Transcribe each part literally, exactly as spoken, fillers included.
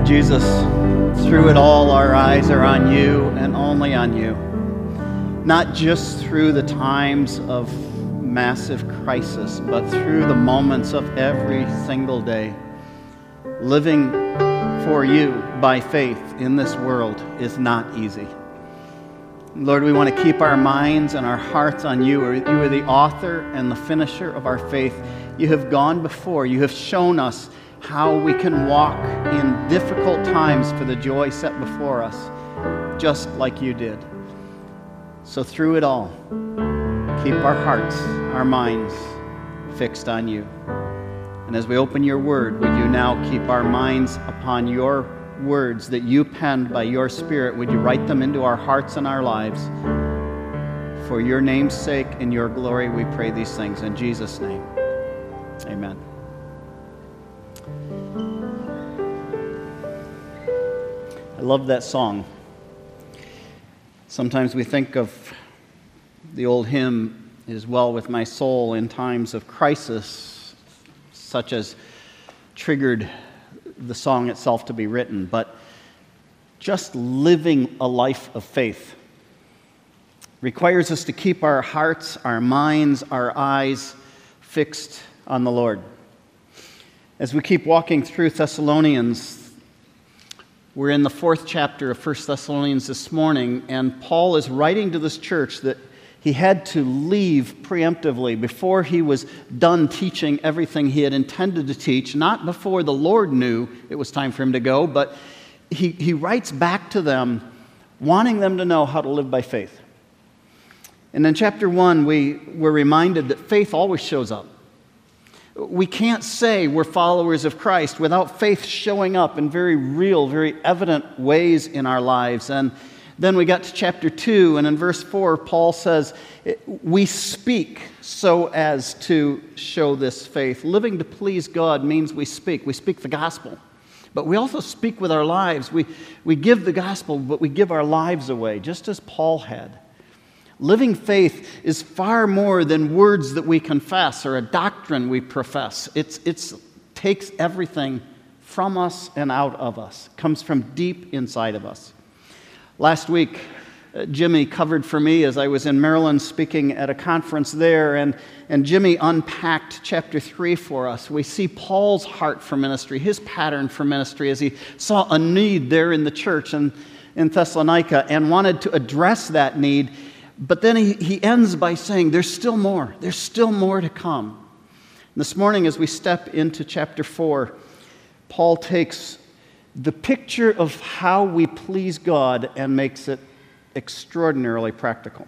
Lord Jesus, through it all, our eyes are on you and only on you. Not just through the times of massive crisis, but through the moments of every single day. Living for you by faith in this world is not easy. Lord, we want to keep our minds and our hearts on you. You are the author and the finisher of our faith. You have gone before. You have shown us how we can walk in difficult times for the joy set before us, just like you did. So through it all, keep our hearts, our minds fixed on you. And as we open your word, would you now keep our minds upon your words that you penned by your Spirit? Would you write them into our hearts and our lives? For your name's sake and your glory, we pray these things. In Jesus' name, amen. I love that song. Sometimes we think of the old hymn, "It is well with my soul," in times of crisis, such as triggered the song itself to be written. But just living a life of faith requires us to keep our hearts, our minds, our eyes fixed on the Lord. As we keep walking through Thessalonians, we're in the fourth chapter of First Thessalonians this morning, and Paul is writing to this church that he had to leave preemptively before he was done teaching everything he had intended to teach, not before the Lord knew it was time for him to go, but he, he writes back to them, wanting them to know how to live by faith. And in chapter one, we were reminded that faith always shows up. We can't say we're followers of Christ without faith showing up in very real, very evident ways in our lives. And then we got to chapter two, and in verse four, Paul says, we speak so as to show this faith. Living to please God means we speak. We speak the gospel. But we also speak with our lives. We, we give the gospel, but we give our lives away, just as Paul had. Living faith is far more than words that we confess or a doctrine we profess. It's it's takes everything from us and out of us. It comes from deep inside of us. Last week, uh, Jimmy covered for me as I was in Maryland speaking at a conference there, and, and Jimmy unpacked chapter three for us. We see Paul's heart for ministry, his pattern for ministry, as he saw a need there in the church in, in Thessalonica and wanted to address that need. But then he, he ends by saying, there's still more. There's still more to come. And this morning, as we step into chapter four, Paul takes the picture of how we please God and makes it extraordinarily practical.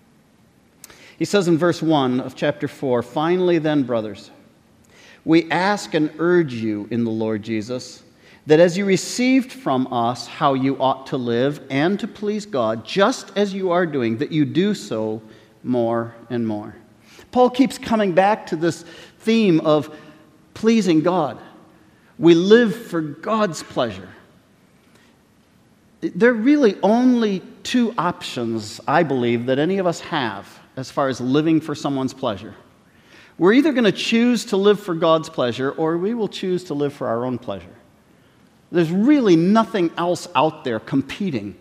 He says in verse one of chapter four, "Finally then, brothers, we ask and urge you in the Lord Jesus, that as you received from us how you ought to live and to please God, just as you are doing, that you do so more and more." Paul keeps coming back to this theme of pleasing God. We live for God's pleasure. There are really only two options, I believe, that any of us have as far as living for someone's pleasure. We're either going to choose to live for God's pleasure, or we will choose to live for our own pleasure. There's really nothing else out there competing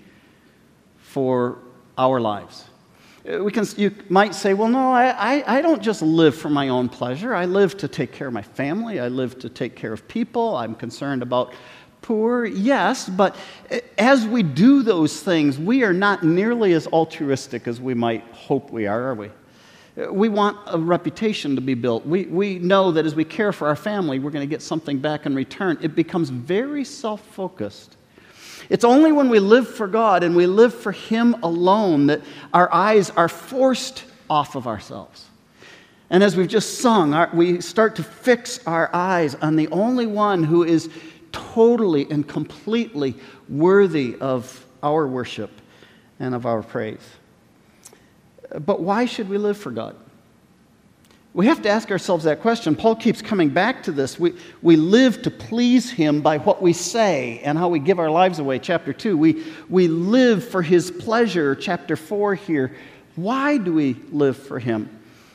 for our lives. We can, you might say, well, no, I, I, I don't just live for my own pleasure. I live to take care of my family. I live to take care of people. I'm concerned about poor. Yes, but as we do those things, we are not nearly as altruistic as we might hope we are, are we? We want a reputation to be built. We, we know that as we care for our family, we're going to get something back in return. It becomes very self-focused. It's only when we live for God and we live for Him alone that our eyes are forced off of ourselves. And as we've just sung, our, we start to fix our eyes on the only one who is totally and completely worthy of our worship and of our praise. But why should we live for God? We have to ask ourselves that question. Paul keeps coming back to this. We, we live to please Him by what we say and how we give our lives away, chapter two. We, we live for His pleasure, chapter four here. Why do we live for Him?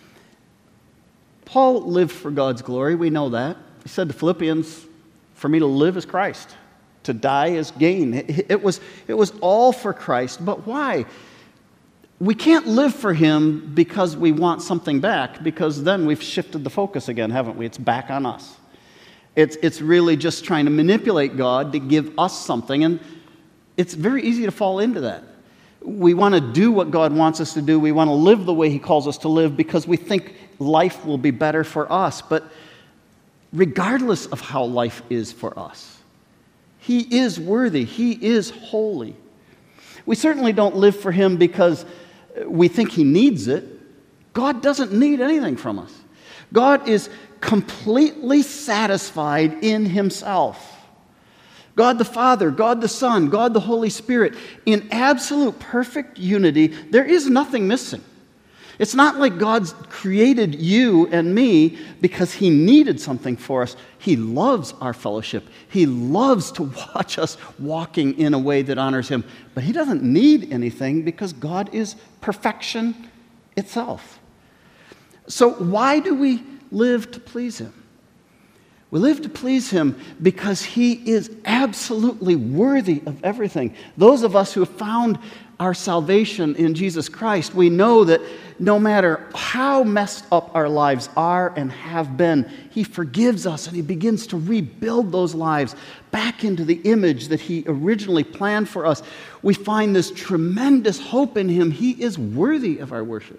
Paul lived for God's glory. We know that. He said to Philippians, "For me to live is Christ, to die is gain. It, it was, it was all for Christ. But why? We can't live for him because we want something back, because then we've shifted the focus again, haven't we? It's back on us. It's, it's really just trying to manipulate God to give us something, and it's very easy to fall into that. We want to do what God wants us to do. We want to live the way he calls us to live because we think life will be better for us. But regardless of how life is for us, he is worthy. He is holy. We certainly don't live for him because we think he needs it. God doesn't need anything from us. God is completely satisfied in himself. God the Father, God the Son, God the Holy Spirit, in absolute perfect unity, there is nothing missing. It's not like God's created you and me because he needed something for us. He loves our fellowship. He loves to watch us walking in a way that honors him. But he doesn't need anything because God is perfection itself. So why do we live to please him? We live to please him because he is absolutely worthy of everything. Those of us who have found our salvation in Jesus Christ, we know that no matter how messed up our lives are and have been, he forgives us and he begins to rebuild those lives back into the image that he originally planned for us. We find this tremendous hope in him. He is worthy of our worship.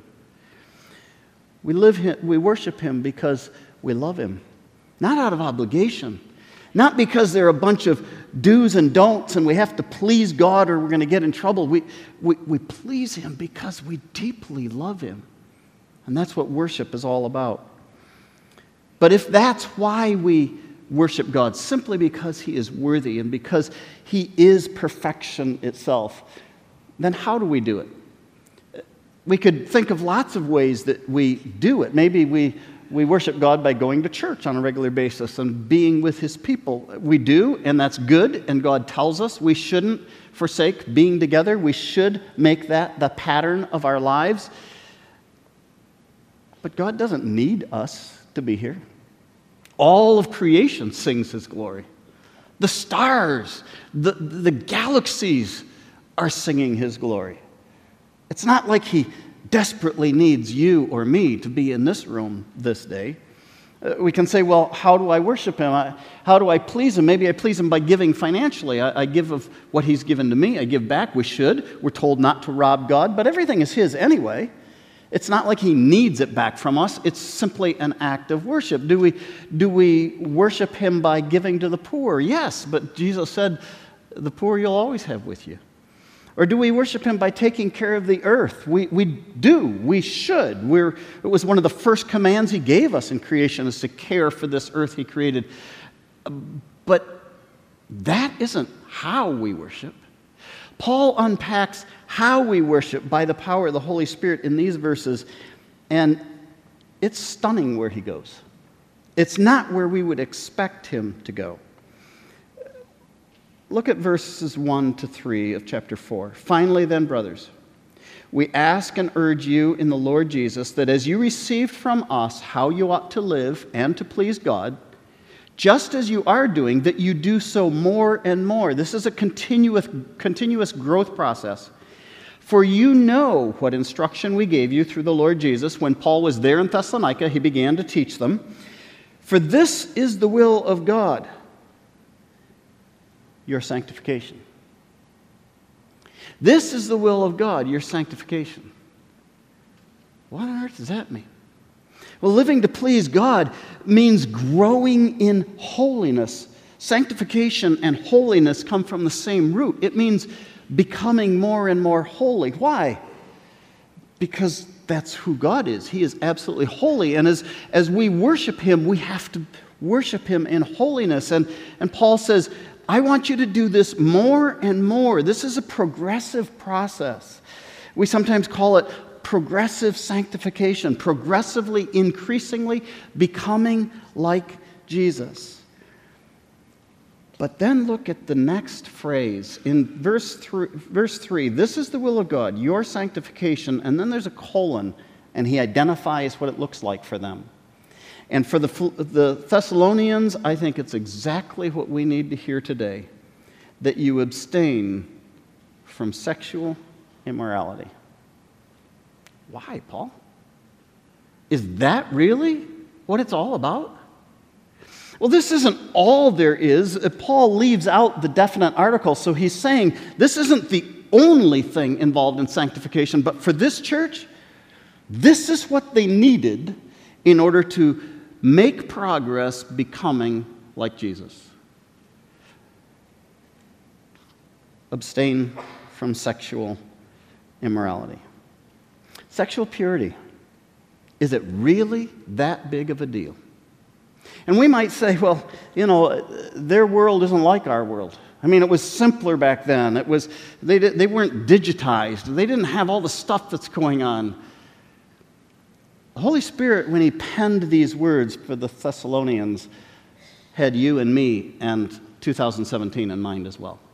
We live him, we worship him because we love him. Not out of obligation. Not because there are a bunch of do's and don'ts and we have to please God or we're going to get in trouble. We, we, we please him because we deeply love him. And that's what worship is all about. But if that's why we worship God, simply because he is worthy and because he is perfection itself, then how do we do it? We could think of lots of ways that we do it. Maybe we We worship God by going to church on a regular basis and being with his people. We do, and that's good, and God tells us we shouldn't forsake being together. We should make that the pattern of our lives. But God doesn't need us to be here. All of creation sings his glory. The stars, the, the galaxies are singing his glory. It's not like he desperately needs you or me to be in this room this day. Uh, we can say, well, how do I worship him? I, how do I please him? Maybe I please him by giving financially. I, I give of what he's given to me. I give back. We should. We're told not to rob God, but everything is his anyway. It's not like he needs it back from us. It's simply an act of worship. Do we, do we worship him by giving to the poor? Yes, but Jesus said, the poor you'll always have with you. Or do we worship him by taking care of the earth? We, we do. We should. We're, it was one of the first commands he gave us in creation is to care for this earth he created. But that isn't how we worship. Paul unpacks how we worship by the power of the Holy Spirit in these verses, and it's stunning where he goes. It's not where we would expect him to go. Look at verses one to three of chapter four. Finally, then, brothers, we ask and urge you in the Lord Jesus that as you received from us how you ought to live and to please God, just as you are doing, that you do so more and more. This is a continuous, continuous growth process. For you know what instruction we gave you through the Lord Jesus. When Paul was there in Thessalonica, he began to teach them. For this is the will of God, your sanctification. This is the will of God, your sanctification. What on earth does that mean? Well, living to please God means growing in holiness. Sanctification and holiness come from the same root. It means becoming more and more holy. Why? Because that's who God is. He is absolutely holy. And as, as we worship him, we have to worship him in holiness. And, and Paul says, I want you to do this more and more. This is a progressive process. We sometimes call it progressive sanctification, progressively, increasingly becoming like Jesus. But then look at the next phrase in verse three, verse three. This is the will of God, your sanctification, and then there's a colon, and he identifies what it looks like for them. And for the, the Thessalonians, I think it's exactly what we need to hear today. that you abstain from sexual immorality. Why, Paul? Is that really what it's all about? Well, this isn't all there is. Paul leaves out the definite article, so he's saying this isn't the only thing involved in sanctification, but for this church, this is what they needed in order to make progress becoming like Jesus. Abstain from sexual immorality. Sexual purity. Is it really that big of a deal? And we might say, well, you know, their world isn't like our world. I mean, it was simpler back then. It was they, they weren't digitized. They didn't have all the stuff that's going on. The Holy Spirit, when he penned these words for the Thessalonians, had you and me and two thousand seventeen in mind as well.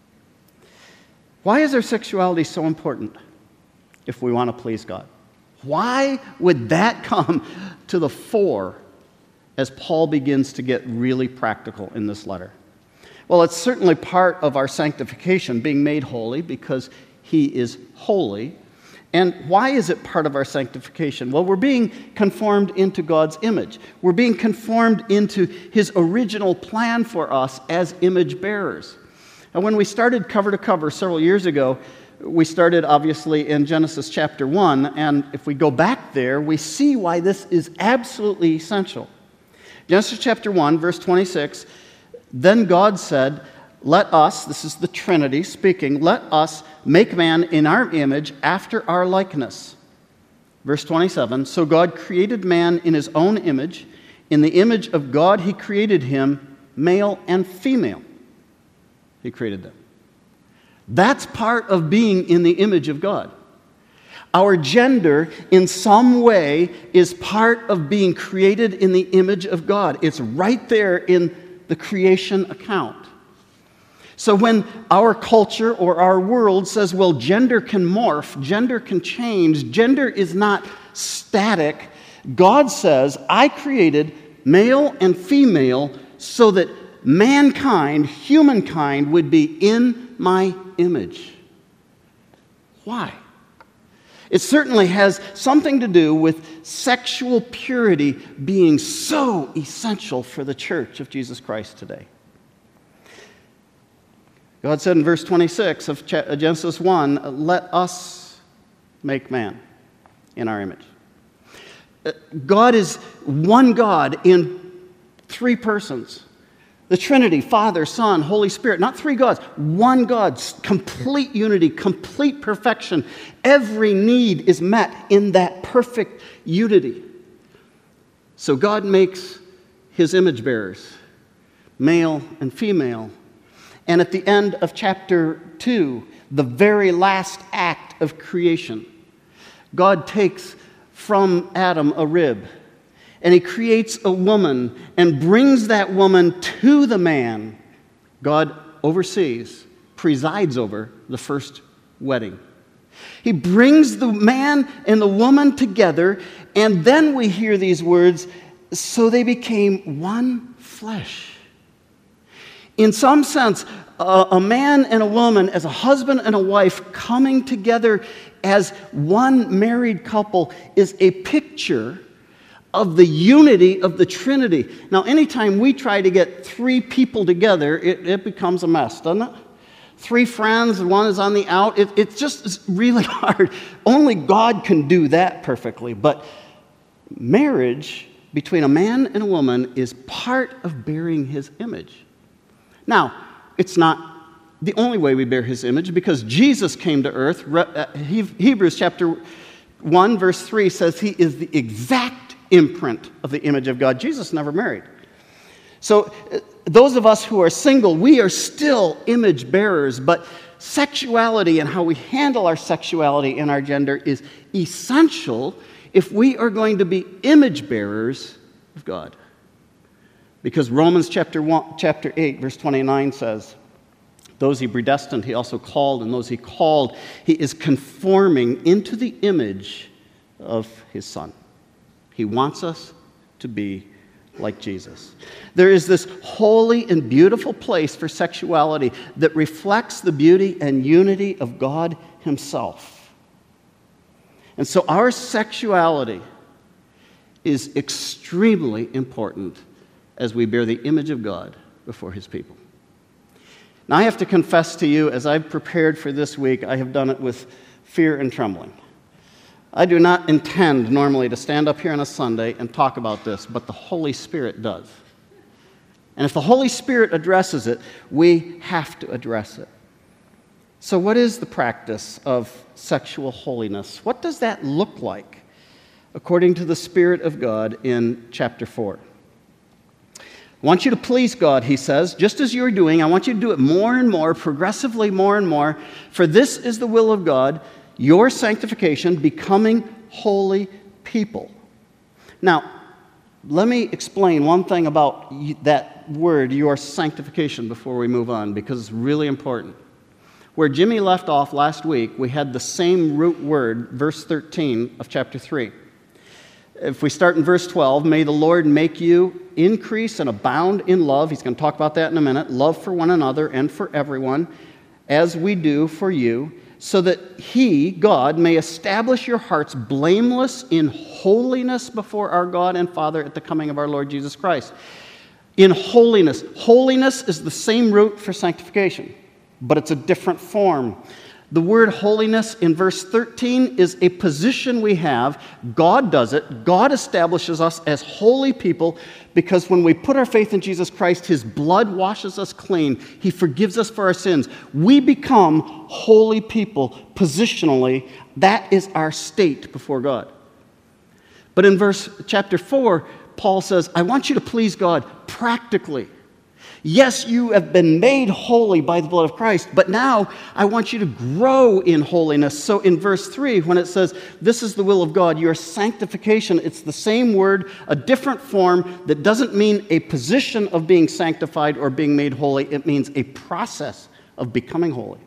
Why is our sexuality so important if we want to please God? Why would that come to the fore as Paul begins to get really practical in this letter? Well, it's certainly part of our sanctification, being made holy because he is holy. And why is it part of our sanctification? Well, we're being conformed into God's image. We're being conformed into his original plan for us as image bearers. And when we started cover to cover several years ago, we started obviously in Genesis chapter one, and if we go back there, we see why this is absolutely essential. Genesis chapter one, verse twenty-six, then God said, let us, this is the Trinity speaking, let us make man in our image after our likeness. Verse twenty-seven, so God created man in his own image. In the image of God he created him, male and female. He created them. That's part of being in the image of God. Our gender, in some way, is part of being created in the image of God. It's right there in the creation account. So when our culture or our world says, well, gender can morph, gender can change, gender is not static, God says, I created male and female so that mankind, humankind, would be in my image. Why? It certainly has something to do with sexual purity being so essential for the church of Jesus Christ today. God said in verse twenty-six of Genesis one, let us make man in our image. God is one God in three persons. The Trinity, Father, Son, Holy Spirit, not three gods, one God, complete unity, complete perfection. Every need is met in that perfect unity. So God makes his image bearers, male and female. And at the end of chapter two, the very last act of creation, God takes from Adam a rib, and he creates a woman and brings that woman to the man. God oversees, presides over the first wedding. He brings the man and the woman together, and then we hear these words, so they became one flesh. In some sense, a, a man and a woman, as a husband and a wife, coming together as one married couple is a picture of the unity of the Trinity. Now, anytime we try to get three people together, it, it becomes a mess, doesn't it? Three friends, and one is on the out. It, it's just it's really hard. Only God can do that perfectly. But marriage between a man and a woman is part of bearing his image. Now, it's not the only way we bear his image, because Jesus came to earth. Hebrews chapter one, verse three says he is the exact imprint of the image of God. Jesus never married. So those of us who are single, we are still image bearers, but sexuality and how we handle our sexuality and our gender is essential if we are going to be image bearers of God. Because Romans chapter one, chapter eight, verse twenty-nine says, those he predestined, he also called, and those he called, he is conforming into the image of his Son. He wants us to be like Jesus. There is this holy and beautiful place for sexuality that reflects the beauty and unity of God himself. And so our sexuality is extremely important as we bear the image of God before his people. Now, I have to confess to you, as I've prepared for this week, I have done it with fear and trembling. I do not intend normally to stand up here on a Sunday and talk about this, but the Holy Spirit does. And if the Holy Spirit addresses it, we have to address it. So what is the practice of sexual holiness? What does that look like according to the Spirit of God in chapter four? I want you to please God, he says, just as you're doing. I want you to do it more and more, progressively more and more. For this is the will of God, your sanctification, becoming holy people. Now, let me explain one thing about that word, your sanctification, before we move on, because it's really important. Where Jimmy left off last week, we had the same root word, verse thirteen of chapter three. If we start in verse twelve, may the Lord make you increase and abound in love. He's going to talk about that in a minute. Love for one another and for everyone, as we do for you, so that he, God, may establish your hearts blameless in holiness before our God and Father at the coming of our Lord Jesus Christ. In holiness. Holiness is the same root for sanctification, but it's a different form. The word holiness in verse thirteen is a position we have. God does it. God establishes us as holy people because when we put our faith in Jesus Christ, his blood washes us clean. He forgives us for our sins. We become holy people positionally. That is our state before God. But in verse chapter four, Paul says, I want you to please God practically. Yes, you have been made holy by the blood of Christ, but now I want you to grow in holiness. So in verse three, when it says, this is the will of God, your sanctification, it's the same word, a different form that doesn't mean a position of being sanctified or being made holy. It means a process of becoming holy.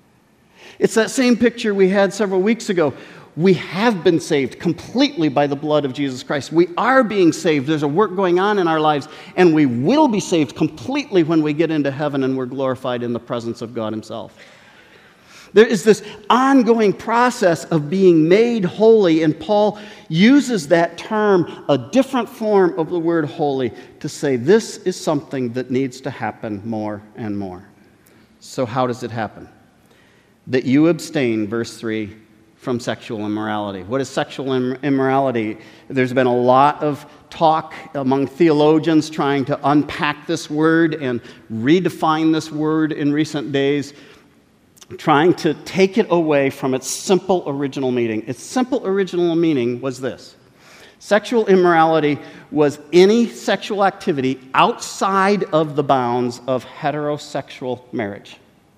It's that same picture we had several weeks ago. We have been saved completely by the blood of Jesus Christ. We are being saved. There's a work going on in our lives, and we will be saved completely when we get into heaven and we're glorified in the presence of God himself. There is this ongoing process of being made holy, and Paul uses that term, a different form of the word holy, to say this is something that needs to happen more and more. So how does it happen? That you abstain, verse three, from sexual immorality. What is sexual immorality? There's been a lot of talk among theologians trying to unpack this word and redefine this word in recent days, trying to take it away from its simple original meaning. Its simple original meaning was this. Sexual immorality was any sexual activity outside of the bounds of heterosexual marriage.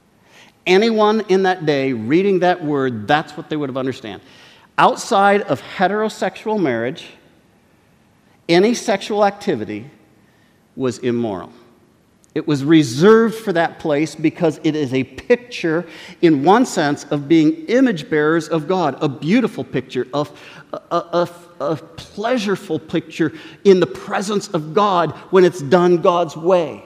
Anyone in that day reading that word, that's what they would have understood. Outside of heterosexual marriage, any sexual activity was immoral. It was reserved for that place because it is a picture, in one sense, of being image bearers of God, a beautiful picture, of a, a, a pleasureful picture in the presence of God when it's done God's way.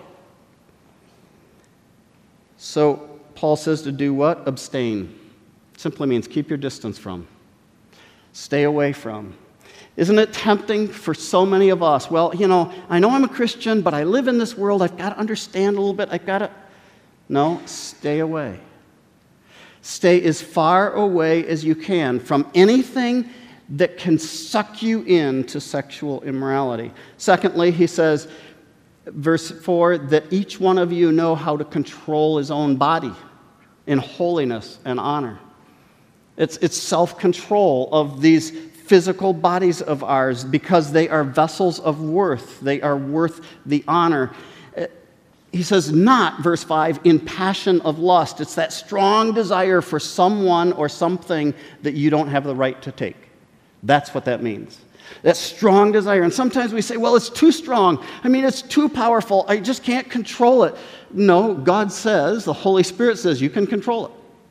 So, Paul says to do what? Abstain. Simply means keep your distance from. Stay away from. Isn't it tempting for so many of us? Well, you know, I know I'm a Christian, but I live in this world. I've got to understand a little bit. I've got to... No, stay away. Stay as far away as you can from anything that can suck you into sexual immorality. Secondly, he says, verse four, that each one of you know how to control his own body in holiness and honor. It's, it's self-control of these physical bodies of ours because they are vessels of worth. They are worth the honor. He says, not, verse five, in passion of lust. It's that strong desire for someone or something that you don't have the right to take. That's what that means. That strong desire. And sometimes we say, well, it's too strong. I mean, it's too powerful. I just can't control it. No, God says, the Holy Spirit says, you can control it.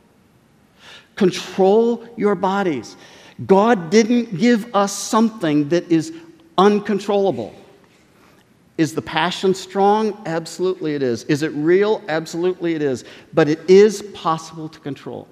Control your bodies. God didn't give us something that is uncontrollable. Is the passion strong? Absolutely it is. Is it real? Absolutely it is. But it is possible to control.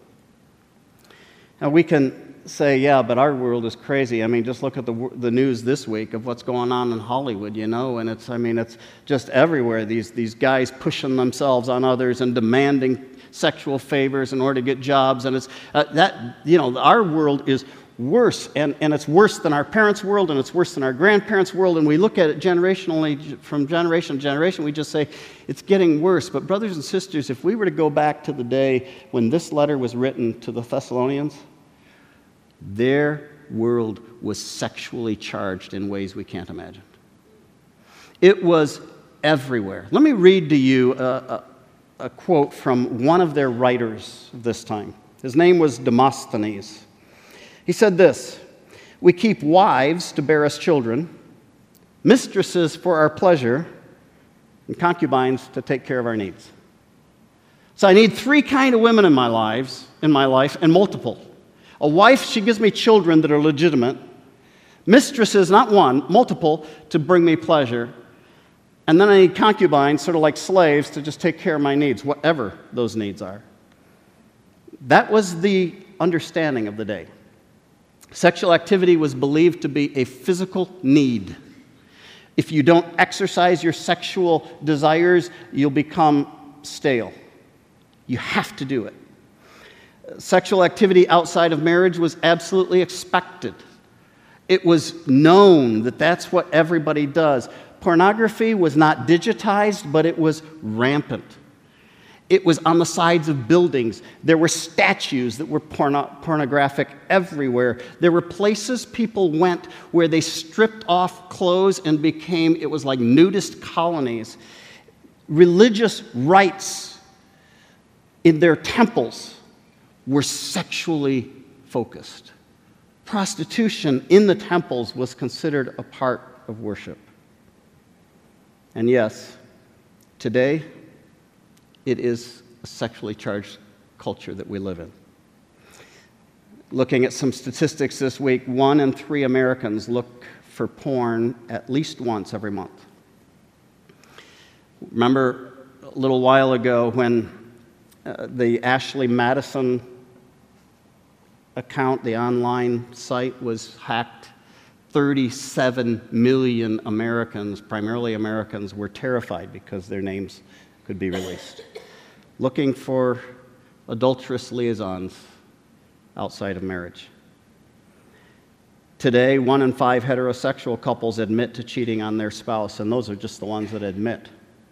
Now we can say, yeah, but our world is crazy. I mean, just look at the the news this week of what's going on in Hollywood, you know, and it's, I mean, it's just everywhere. These, these guys pushing themselves on others and demanding sexual favors in order to get jobs, and it's, uh, that, you know, our world is worse, and, and it's worse than our parents' world, and it's worse than our grandparents' world, and we look at it generationally, from generation to generation, we just say, it's getting worse. But brothers and sisters, if we were to go back to the day when this letter was written to the Thessalonians, their world was sexually charged in ways we can't imagine. It was everywhere. Let me read to you a, a, a quote from one of their writers this time. His name was Demosthenes. He said this: "We keep wives to bear us children, mistresses for our pleasure, and concubines to take care of our needs." So I need three kind of women in my lives, in my life, and multiple. A wife, she gives me children that are legitimate. Mistresses, not one, multiple, to bring me pleasure. And then I need concubines, sort of like slaves, to just take care of my needs, whatever those needs are. That was the understanding of the day. Sexual activity was believed to be a physical need. If you don't exercise your sexual desires, you'll become stale. You have to do it. Sexual activity outside of marriage was absolutely expected. It was known that that's what everybody does. Pornography was not digitized, but it was rampant. It was on the sides of buildings. There were statues that were porno- pornographic everywhere. There were places people went where they stripped off clothes and became, it was like nudist colonies. Religious rites in their temples were sexually focused. Prostitution in the temples was considered a part of worship. And yes, today, it is a sexually charged culture that we live in. Looking at some statistics this week, one in three Americans look for porn at least once every month. Remember a little while ago when uh, the Ashley Madison account, the online site, was hacked? thirty-seven million Americans, primarily Americans, were terrified because their names could be released, looking for adulterous liaisons outside of marriage. Today, one in five heterosexual couples admit to cheating on their spouse, and those are just the ones that admit.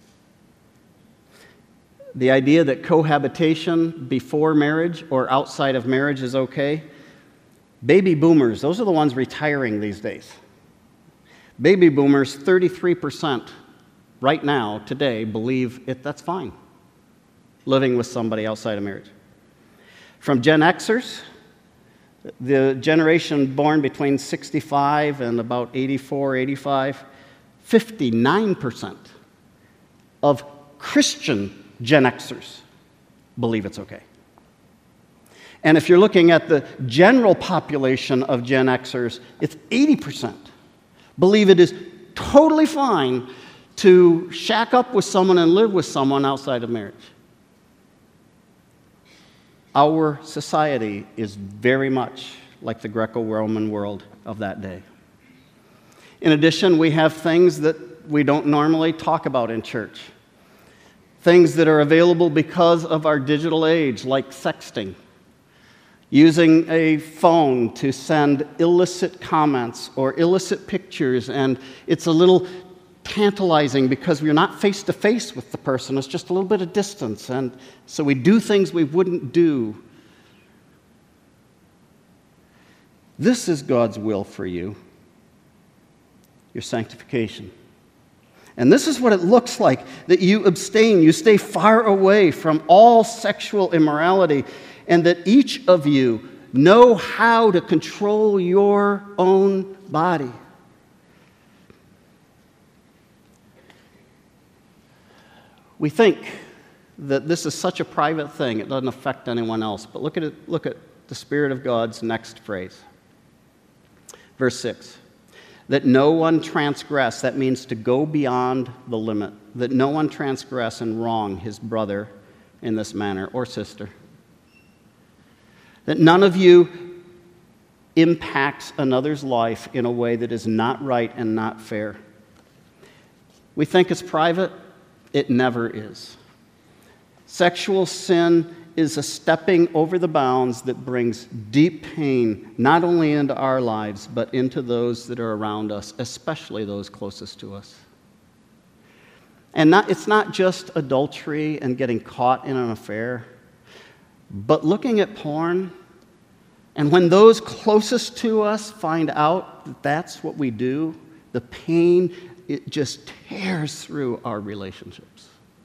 The idea that cohabitation before marriage or outside of marriage is okay, baby boomers, those are the ones retiring these days. Baby boomers, thirty-three percent right now, today, believe it, that's fine, living with somebody outside of marriage. From Gen Xers, the generation born between sixty-five and about eighty-four, eighty-five, fifty-nine percent of Christian Gen Xers believe it's okay. And if you're looking at the general population of Gen Xers, it's eighty percent believe it is totally fine to shack up with someone and live with someone outside of marriage. Our society is very much like the Greco-Roman world of that day. In addition, we have things that we don't normally talk about in church. Things that are available because of our digital age, like sexting. Using a phone to send illicit comments or illicit pictures, and it's a little tantalizing because we're not face-to-face with the person. It's just a little bit of distance, and so we do things we wouldn't do. This is God's will for you, your sanctification. And this is what it looks like, that you abstain, you stay far away from all sexual immorality, and that each of you know how to control your own body. We think that this is such a private thing, it doesn't affect anyone else. But look at it, look at the Spirit of God's next phrase. Verse six. that no one transgress, that means to go beyond the limit, that no one transgress and wrong his brother in this manner or sister. That none of you impacts another's life in a way that is not right and not fair. We think it's private. It never is. Sexual sin is a stepping over the bounds that brings deep pain, not only into our lives, but into those that are around us, especially those closest to us. And not, it's not just adultery and getting caught in an affair, but looking at porn, and when those closest to us find out that that's what we do, the pain, it just tears through our relationships.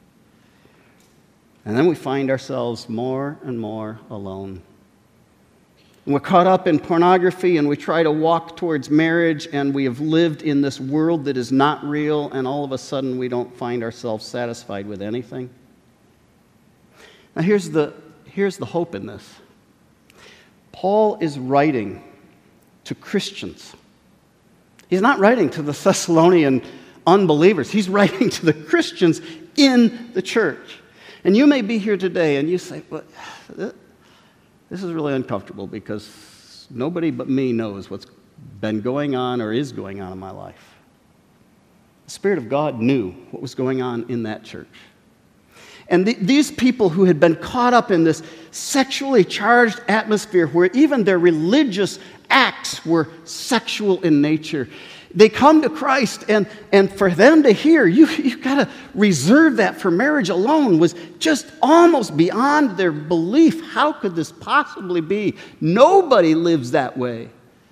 And then we find ourselves more and more alone. And we're caught up in pornography, and we try to walk towards marriage, and we have lived in this world that is not real, and all of a sudden we don't find ourselves satisfied with anything. Now here's the, here's the hope in this. Paul is writing to Christians. He's not writing to the Thessalonian unbelievers. He's writing to the Christians in the church. And you may be here today and you say, well, this is really uncomfortable because nobody but me knows what's been going on or is going on in my life. The Spirit of God knew what was going on in that church. And the, these people who had been caught up in this sexually charged atmosphere where even their religious acts were sexual in nature, they come to Christ, and, and for them to hear, you, you've got to reserve that for marriage alone, was just almost beyond their belief. How could this possibly be? Nobody lives that way.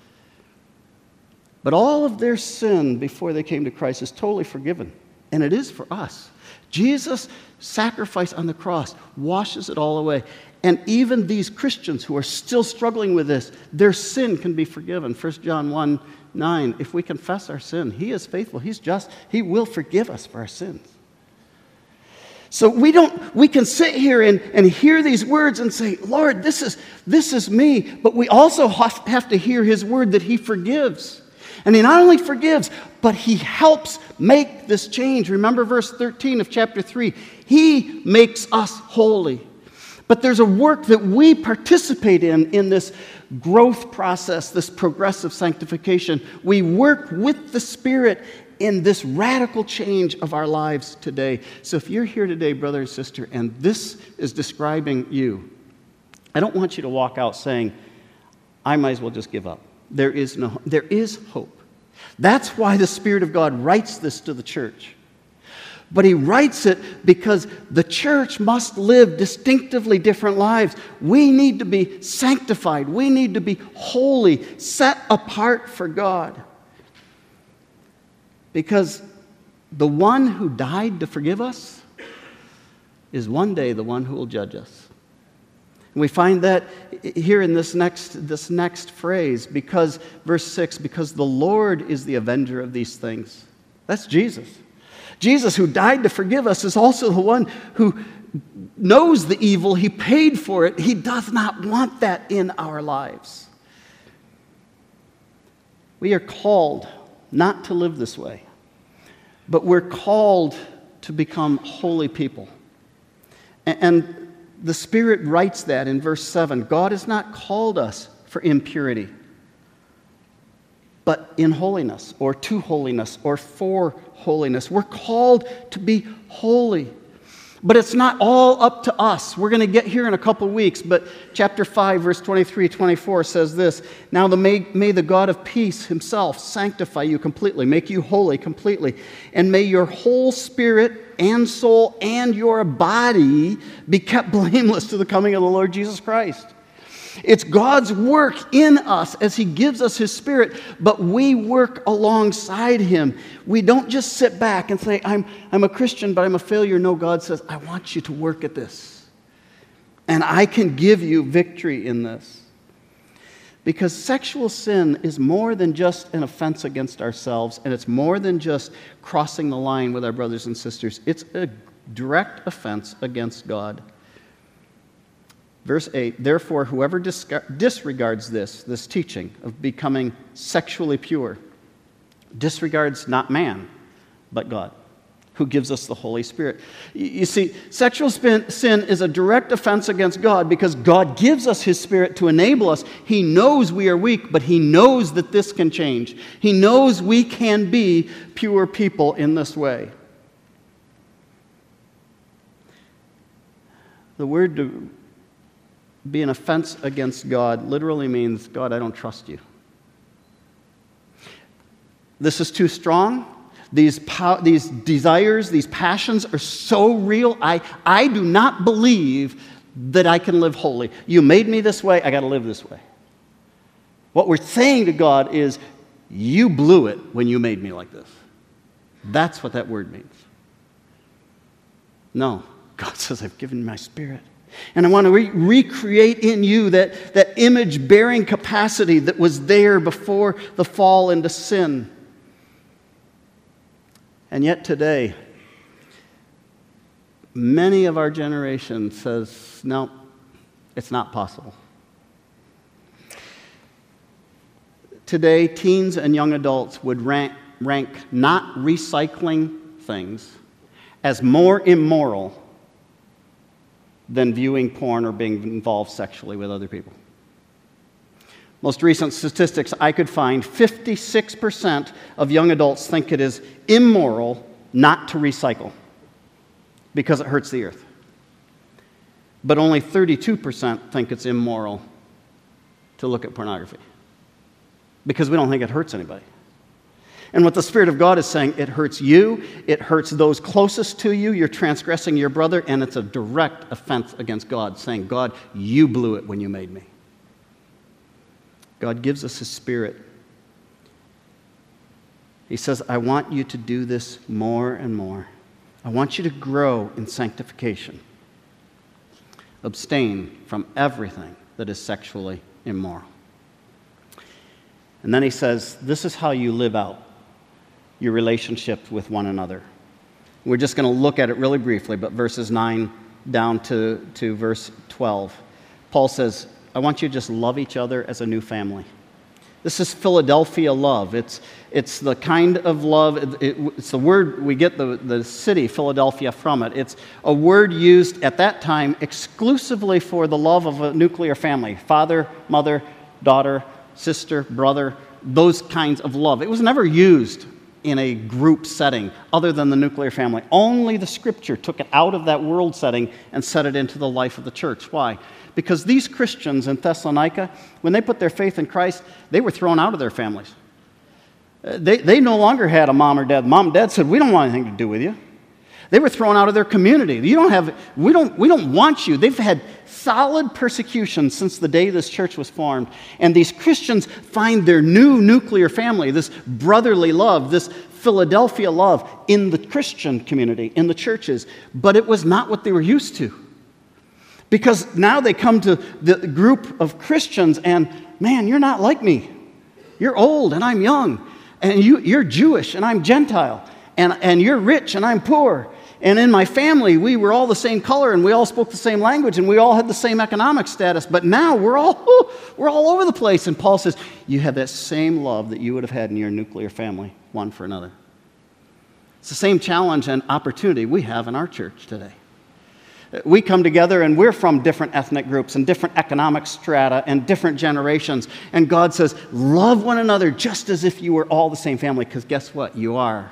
But all of their sin before they came to Christ is totally forgiven, and it is for us. Jesus' sacrifice on the cross washes it all away. And even these Christians who are still struggling with this, their sin can be forgiven. First John one nine, if we confess our sin, He is faithful, He's just, He will forgive us for our sins. So we don't, we can sit here and, and hear these words and say, Lord, this is, this is me, but we also have to hear His word that He forgives. And He not only forgives, but He helps make this change. Remember verse thirteen of chapter three, He makes us holy. But there's a work that we participate in, in this growth process, this progressive sanctification. We work with the Spirit in this radical change of our lives today. So if you're here today, brother and sister, and this is describing you, I don't want you to walk out saying, I might as well just give up. There is no, there is hope. That's why the Spirit of God writes this to the church. But He writes it because the church must live distinctively different lives. We need to be sanctified. We need to be holy, set apart for God. Because the one who died to forgive us is one day the one who will judge us. And we find that here in this next, this next phrase, because, verse six, because the Lord is the avenger of these things. That's Jesus. Jesus, who died to forgive us, is also the one who knows the evil. He paid for it. He does not want that in our lives. We are called not to live this way, but we're called to become holy people. And the Spirit writes that in verse seven. God has not called us for impurity, but in holiness, or to holiness, or for holiness. We're called to be holy. But it's not all up to us. We're going to get here in a couple weeks, but chapter five, verse twenty-three, twenty-four says this, Now the, may, may the God of peace Himself sanctify you completely, make you holy completely, and may your whole spirit and soul and your body be kept blameless to the coming of the Lord Jesus Christ. It's God's work in us as He gives us His Spirit, but we work alongside Him. We don't just sit back and say, I'm, I'm a Christian, but I'm a failure. No, God says, I want you to work at this. And I can give you victory in this. Because sexual sin is more than just an offense against ourselves, and it's more than just crossing the line with our brothers and sisters. It's a direct offense against God. Verse eight, therefore, whoever disregards this, this teaching of becoming sexually pure, disregards not man, but God, who gives us the Holy Spirit. You see, sexual sin is a direct offense against God because God gives us His Spirit to enable us. He knows we are weak, but He knows that this can change. He knows we can be pure people in this way. The word to be an offense against God literally means, God, I don't trust you. This is too strong. These, pow- these desires, these passions are so real. I, I do not believe that I can live holy. You made me this way. I got to live this way. What we're saying to God is, you blew it when you made me like this. That's what that word means. No. God says, I've given my Spirit. And I want to re- recreate in you that, that image-bearing capacity that was there before the fall into sin. And yet today, many of our generation says, no, it's not possible. Today, teens and young adults would rank, rank not recycling things as more immoral than viewing porn or being involved sexually with other people. Most recent statistics I could find, fifty-six percent of young adults think it is immoral not to recycle because it hurts the earth. But only thirty-two percent think it's immoral to look at pornography because we don't think it hurts anybody. And what the Spirit of God is saying, it hurts you, it hurts those closest to you, you're transgressing your brother, and it's a direct offense against God, saying, God, you blew it when you made me. God gives us His Spirit. He says, I want you to do this more and more. I want you to grow in sanctification. Abstain from everything that is sexually immoral. And then He says, this is how you live out your relationship with one another. We're just going to look at it really briefly, but verses nine down to, to verse twelve. Paul says, I want you to just love each other as a new family. This is Philadelphia love. It's, it's the kind of love, it, it, it's the word, we get the, the city, Philadelphia, from it. It's a word used at that time exclusively for the love of a nuclear family. Father, mother, daughter, sister, brother, those kinds of love. It was never used in a group setting other than the nuclear family. Only the Scripture took it out of that world setting and set it into the life of the church. Why? Because these Christians in Thessalonica, when they put their faith in Christ, they were thrown out of their families. They, they no longer had a mom or dad. Mom and dad said, we don't want anything to do with you. They were thrown out of their community. You don't have, we don't, we don't want you. They've had solid persecution since the day this church was formed. And these Christians find their new nuclear family, this brotherly love, this Philadelphia love in the Christian community, in the churches. But it was not what they were used to. Because now they come to the group of Christians and, man, you're not like me. You're old and I'm young. And you, you're Jewish and I'm Gentile. And, and you're rich and I'm poor. And in my family, we were all the same color and we all spoke the same language and we all had the same economic status. But now we're all, we're all over the place. And Paul says, you have that same love that you would have had in your nuclear family, one for another. It's the same challenge and opportunity we have in our church today. We come together and we're from different ethnic groups and different economic strata and different generations. And God says, love one another just as if you were all the same family, because guess what? You are.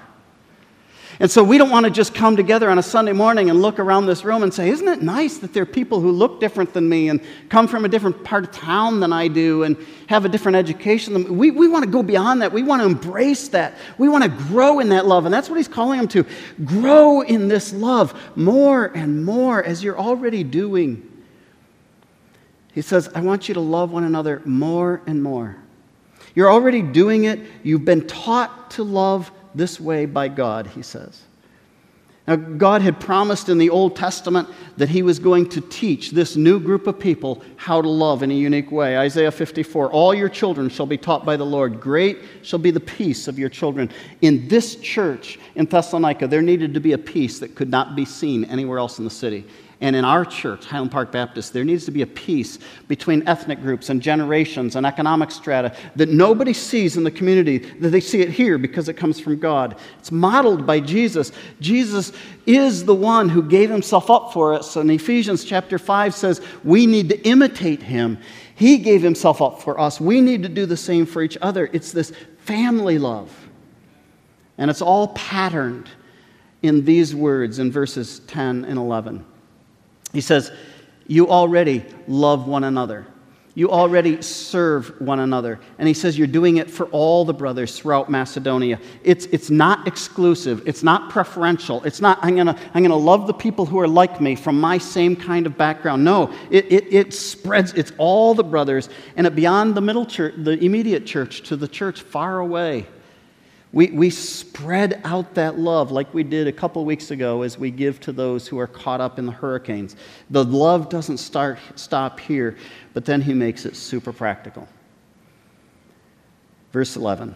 And so we don't want to just come together on a Sunday morning and look around this room and say, isn't it nice that there are people who look different than me and come from a different part of town than I do and have a different education than me? We, we want to go beyond that. We want to embrace that. We want to grow in that love. And that's what he's calling them to. Grow in this love more and more as you're already doing. He says, I want you to love one another more and more. You're already doing it. You've been taught to love this way by God, he says. Now, God had promised in the Old Testament that he was going to teach this new group of people how to love in a unique way. Isaiah fifty-four, all your children shall be taught by the Lord. Great shall be the peace of your children. In this church in Thessalonica, there needed to be a peace that could not be seen anywhere else in the city. And in our church, Highland Park Baptist, there needs to be a peace between ethnic groups and generations and economic strata that nobody sees in the community, that they see it here because it comes from God. It's modeled by Jesus. Jesus is the one who gave himself up for us. And Ephesians chapter five says we need to imitate him. He gave himself up for us. We need to do the same for each other. It's this family love. And it's all patterned in these words in verses ten and eleven. He says, you already love one another. You already serve one another. And he says you're doing it for all the brothers throughout Macedonia. It's, it's not exclusive. It's not preferential. It's not, I'm going to I'm gonna love the people who are like me from my same kind of background. No, it, it, it spreads. It's all the brothers. And it beyond the middle church, the immediate church, to the church far away. We, we spread out that love like we did a couple weeks ago as we give to those who are caught up in the hurricanes. The love doesn't start stop here, but then he makes it super practical. Verse eleven.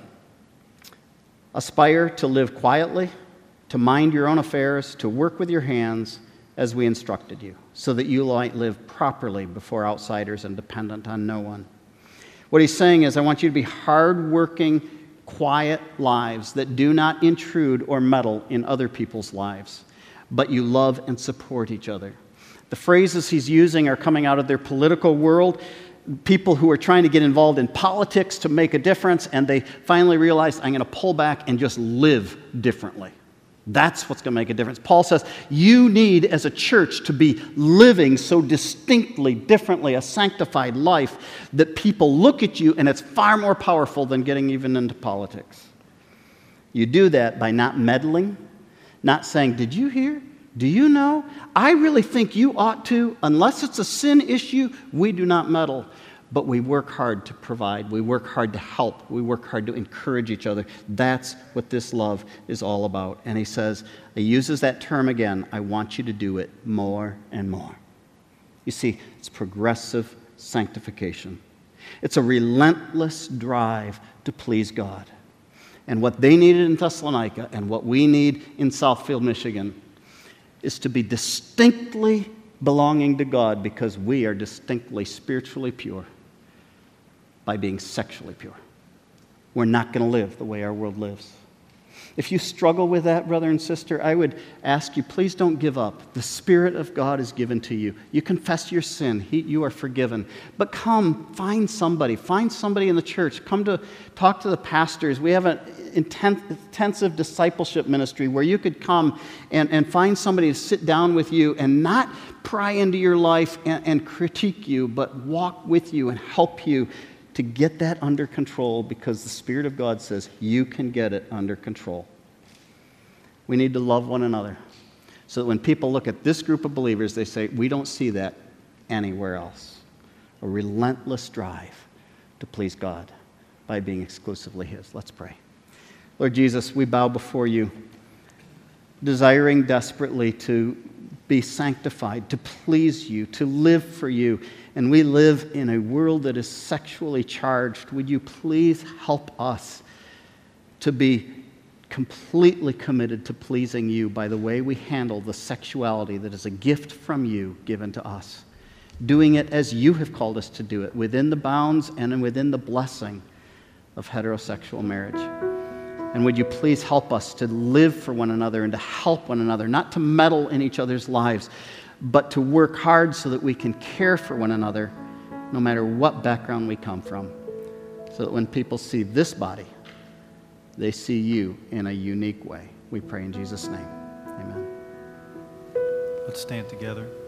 Aspire to live quietly, to mind your own affairs, to work with your hands as we instructed you, so that you might live properly before outsiders and dependent on no one. What he's saying is, I want you to be hardworking, quiet lives that do not intrude or meddle in other people's lives, but you love and support each other. The phrases he's using are coming out of their political world, people who are trying to get involved in politics to make a difference, and they finally realize, I'm going to pull back and just live differently. That's what's going to make a difference. Paul says, you need as a church to be living so distinctly, differently, a sanctified life that people look at you and it's far more powerful than getting even into politics. You do that by not meddling, not saying, did you hear? Do you know? I really think you ought to. Unless it's a sin issue, we do not meddle. But we work hard to provide. We work hard to help. We work hard to encourage each other. That's what this love is all about. And he says, he uses that term again, I want you to do it more and more. You see, it's progressive sanctification. It's a relentless drive to please God. And what they needed in Thessalonica and what we need in Southfield, Michigan, is to be distinctly belonging to God because we are distinctly spiritually pure by being sexually pure. We're not going to live the way our world lives. If you struggle with that, brother and sister, I would ask you, please don't give up. The Spirit of God is given to you. You confess your sin. He, you are forgiven. But come, find somebody. Find somebody in the church. Come to talk to the pastors. We have an intensive discipleship ministry where you could come and, and find somebody to sit down with you and not pry into your life and, and critique you, but walk with you and help you to get that under control because the Spirit of God says you can get it under control. We need to love one another so that when people look at this group of believers, they say, we don't see that anywhere else. A relentless drive to please God by being exclusively His. Let's pray. Lord Jesus, we bow before you, desiring desperately to be sanctified, to please you, to live for you. And we live in a world that is sexually charged. Would you please help us to be completely committed to pleasing you by the way we handle the sexuality that is a gift from you given to us, doing it as you have called us to do it, within the bounds and within the blessing of heterosexual marriage. And would you please help us to live for one another and to help one another, not to meddle in each other's lives, but to work hard so that we can care for one another no matter what background we come from, so that when people see this body, they see you in a unique way. We pray in Jesus' name. Amen. Let's stand together.